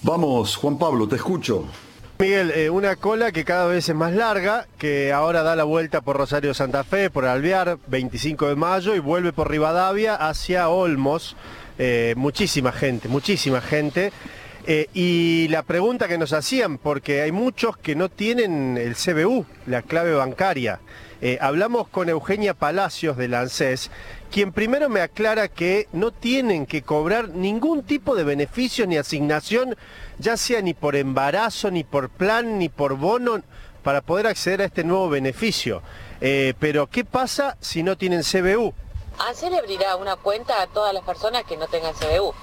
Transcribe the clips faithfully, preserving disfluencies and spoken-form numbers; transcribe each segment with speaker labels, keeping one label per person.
Speaker 1: Vamos, Juan Pablo, te escucho.
Speaker 2: Miguel, eh, una cola que cada vez es más larga, que ahora da la vuelta por Rosario Santa Fe, por Alvear, veinticinco de mayo, y vuelve por Rivadavia hacia Olmos. Eh, muchísima gente, muchísima gente. Eh, y la pregunta que nos hacían, porque hay muchos que no tienen el C B U, la clave bancaria. Eh, hablamos con Eugenia Palacios del ANSES, quien primero me aclara que no tienen que cobrar ningún tipo de beneficio ni asignación, ya sea ni por embarazo, ni por plan, ni por bono, para poder acceder a este nuevo beneficio. Eh, pero, ¿qué pasa si no tienen C B U?
Speaker 3: ANSES le abrirá una cuenta a todas las personas que no tengan C B U.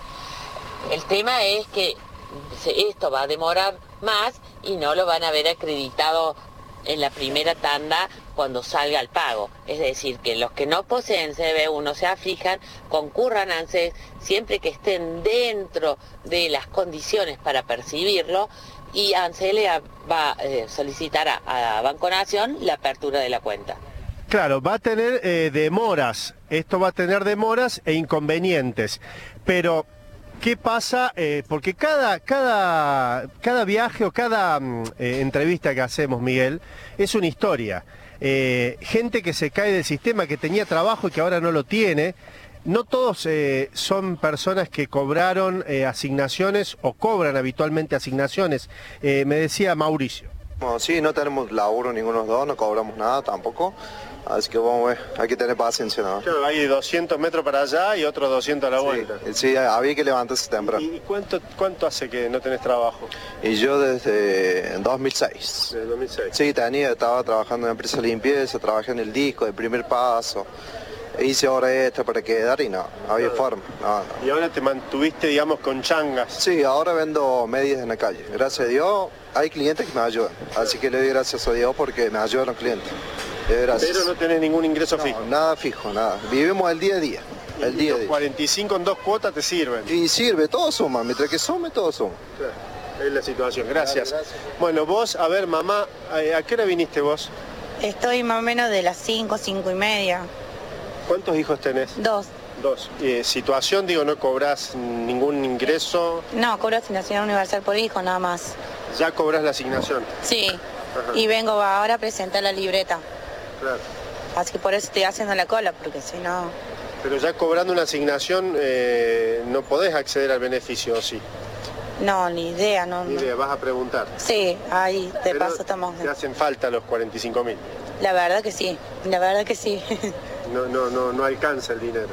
Speaker 3: El tema es que esto va a demorar más y no lo van a ver acreditado en la primera tanda cuando salga el pago. Es decir, que los que no poseen C B U no se aflijan, concurran a ANSES siempre que estén dentro de las condiciones para percibirlo, y ANSES le va eh, solicitará a Banco Nación la apertura de la cuenta.
Speaker 2: Claro, va a tener eh, demoras, esto va a tener demoras e inconvenientes, pero ¿qué pasa? Eh, porque cada, cada, cada viaje o cada eh, entrevista que hacemos, Miguel, es una historia. Eh, gente que se cae del sistema, que tenía trabajo y que ahora no lo tiene. No todos eh, son personas que cobraron eh, asignaciones o cobran habitualmente asignaciones. Eh, me decía Mauricio.
Speaker 4: Bueno, sí, no tenemos laburo ninguno de los dos, no cobramos nada tampoco. Así que vamos a ver, hay que tener paciencia, ¿no?
Speaker 2: Claro, hay doscientos metros para allá y otros doscientos a la vuelta.
Speaker 4: Sí, sí, había que levantarse temprano.
Speaker 2: ¿Y cuánto, cuánto hace que no tenés trabajo?
Speaker 4: Y yo desde dos mil seis.
Speaker 2: Desde dos mil seis.
Speaker 4: Sí, tenía, estaba trabajando en una empresa de limpieza, trabajé en el disco, el primer paso. Hice hora extra para quedar y no, había
Speaker 2: Claro.
Speaker 4: forma. No, no.
Speaker 2: Y ahora te mantuviste, digamos, con changas.
Speaker 4: Sí, ahora vendo medias en la calle. Gracias a Dios hay clientes que me ayudan. Así que le doy gracias a Dios porque me ayudan los clientes. Le doy gracias.
Speaker 2: Pero no tenés ningún ingreso
Speaker 4: No,
Speaker 2: fijo.
Speaker 4: nada fijo, nada. Vivimos el día a día. El
Speaker 2: Y
Speaker 4: día a
Speaker 2: los
Speaker 4: día.
Speaker 2: cuarenta y cinco en dos cuotas te sirven.
Speaker 4: Y sirve, todo suma. Mientras que sume, todo suma.
Speaker 2: Es la situación, gracias.
Speaker 4: Dale, gracias.
Speaker 2: Bueno, vos, a ver, mamá, ¿a qué hora viniste vos?
Speaker 5: Estoy más o menos de las cinco, cinco y media.
Speaker 2: ¿Cuántos hijos tenés?
Speaker 5: Dos.
Speaker 2: Dos. Eh, situación, digo, no cobrás ningún ingreso,
Speaker 5: No, cobro asignación universal por hijo, nada más.
Speaker 2: ya cobrás la asignación.
Speaker 5: Sí.
Speaker 2: Ajá.
Speaker 5: Y vengo ahora a presentar la libreta.
Speaker 2: Claro.
Speaker 5: Así que por eso estoy haciendo la cola, porque si no...
Speaker 2: Pero ya cobrando una asignación eh, no podés acceder al beneficio, ¿o sí?
Speaker 5: No, ni idea, no.
Speaker 2: Ni
Speaker 5: no.
Speaker 2: idea, vas a preguntar.
Speaker 5: Sí, ahí de
Speaker 2: Pero
Speaker 5: paso estamos...
Speaker 2: te hacen falta los cuarenta y cinco mil.
Speaker 5: La verdad que sí, la verdad que sí.
Speaker 2: No, no, no, no alcanza el dinero.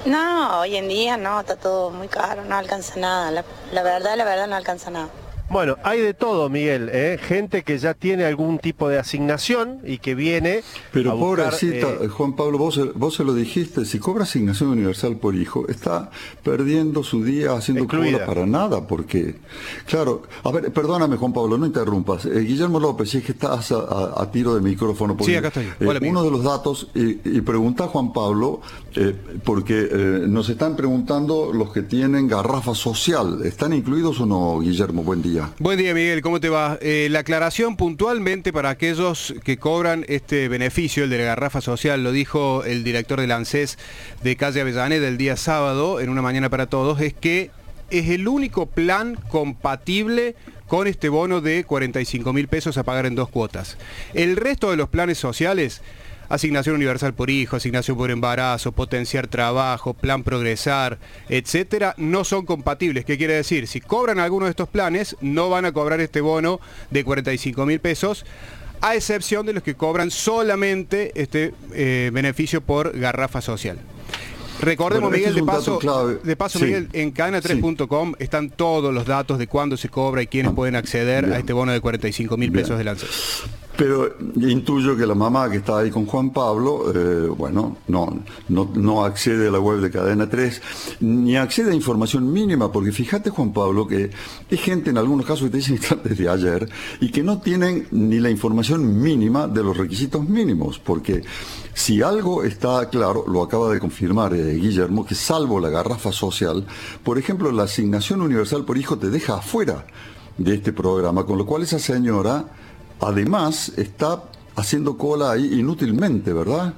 Speaker 5: No, hoy en día no, está todo muy caro, no alcanza nada. La, la verdad, la verdad no alcanza nada.
Speaker 2: Bueno, hay de todo, Miguel, ¿eh? Gente que ya tiene algún tipo de asignación y que viene
Speaker 1: Pero
Speaker 2: a buscar,
Speaker 1: pobrecita,
Speaker 2: eh,
Speaker 1: Juan Pablo, vos, vos se lo dijiste, si cobra asignación universal por hijo, está perdiendo su día haciendo
Speaker 2: Excluida.
Speaker 1: cola para nada, porque, claro, a ver, perdóname Juan Pablo, no interrumpas. Eh, Guillermo López, si es que estás a, a- a tiro de micrófono, porque,
Speaker 6: Sí, acá estoy.
Speaker 1: eh,
Speaker 6: Hola, Miguel.
Speaker 1: uno de los datos, y, y pregunta a Juan Pablo, eh, porque eh, nos están preguntando los que tienen garrafa social, ¿están incluidos o no, Guillermo? Buen día.
Speaker 6: Buen día, Miguel, ¿cómo te va? Eh, la aclaración puntualmente para aquellos que cobran este beneficio, el de la garrafa social, lo dijo el director del ANSES de calle Avellaneda el día sábado, en Una Mañana para Todos, es que es el único plan compatible con este bono de cuarenta y cinco mil pesos a pagar en dos cuotas. El resto de los planes sociales, asignación universal por hijo, asignación por embarazo, potenciar trabajo, plan progresar, etcétera, no son compatibles. ¿Qué quiere decir? Si cobran alguno de estos planes, no van a cobrar este bono de cuarenta y cinco mil pesos, a excepción de los que cobran solamente este eh, beneficio por garrafa social. Recordemos,
Speaker 1: Bueno, este
Speaker 6: Miguel,
Speaker 1: es
Speaker 6: de
Speaker 1: un dato
Speaker 6: paso,
Speaker 1: clave.
Speaker 6: de paso
Speaker 1: Sí.
Speaker 6: Miguel, en cadena tres punto com están todos los datos de cuándo se cobra y quiénes
Speaker 1: Ah,
Speaker 6: pueden acceder
Speaker 1: bien.
Speaker 6: a este bono de cuarenta y cinco mil
Speaker 1: Bien.
Speaker 6: pesos del ANSES.
Speaker 1: Pero intuyo que la mamá que está ahí con Juan Pablo, eh, bueno, no, no, no accede a la web de Cadena tres, ni accede a información mínima, porque fíjate, Juan Pablo, que hay gente en algunos casos que te dicen que están desde ayer y que no tienen ni la información mínima de los requisitos mínimos, porque si algo está claro, lo acaba de confirmar eh, Guillermo, que salvo la garrafa social, por ejemplo, la asignación universal por hijo te deja afuera de este programa, con lo cual esa señora además está haciendo cola ahí inútilmente, ¿verdad?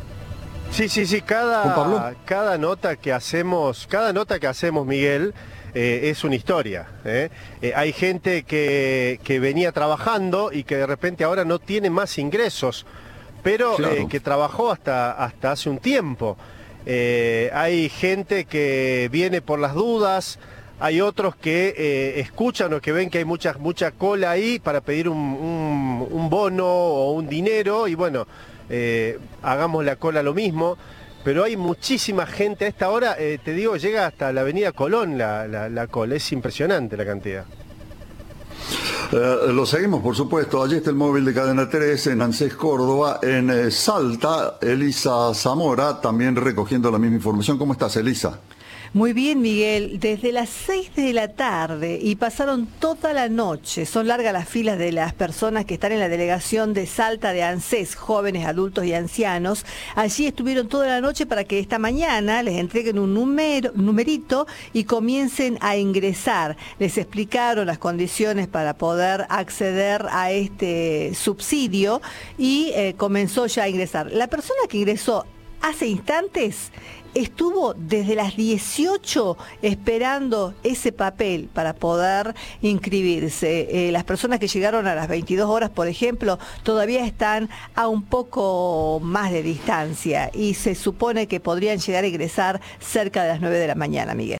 Speaker 2: Sí, sí, sí,
Speaker 1: Juan Pablo.
Speaker 2: cada, cada nota que hacemos, cada nota que hacemos, Miguel, eh, es una historia. ¿eh? Eh, hay gente que, que venía trabajando y que de repente ahora no tiene más ingresos, pero
Speaker 1: Claro.
Speaker 2: eh, que trabajó hasta, hasta hace un tiempo. Eh, hay gente que viene por las dudas, hay otros que eh, escuchan o que ven que hay mucha, mucha cola ahí para pedir un, un, un bono o un dinero y bueno, eh, hagamos la cola lo mismo. Pero hay muchísima gente a esta hora, eh, te digo, llega hasta la avenida Colón la, la, la cola, es impresionante la cantidad.
Speaker 1: Eh, lo seguimos, por supuesto. Allí está el móvil de Cadena tres en ANSES Córdoba. En eh, Salta, Elisa Zamora también recogiendo la misma información. ¿Cómo estás, Elisa?
Speaker 7: Muy bien, Miguel, desde las seis de la tarde y pasaron toda la noche. Son largas las filas de las personas que están en la delegación de Salta de ANSES, jóvenes, adultos y ancianos. Allí estuvieron toda la noche para que esta mañana les entreguen un número, numerito y comiencen a ingresar. Les explicaron las condiciones para poder acceder a este subsidio y eh, comenzó ya a ingresar. La persona que ingresó hace instantes estuvo desde las dieciocho esperando ese papel para poder inscribirse. Eh, las personas que llegaron a las veintidós horas, por ejemplo, todavía están a un poco más de distancia y se supone que podrían llegar a ingresar cerca de las nueve de la mañana, Miguel.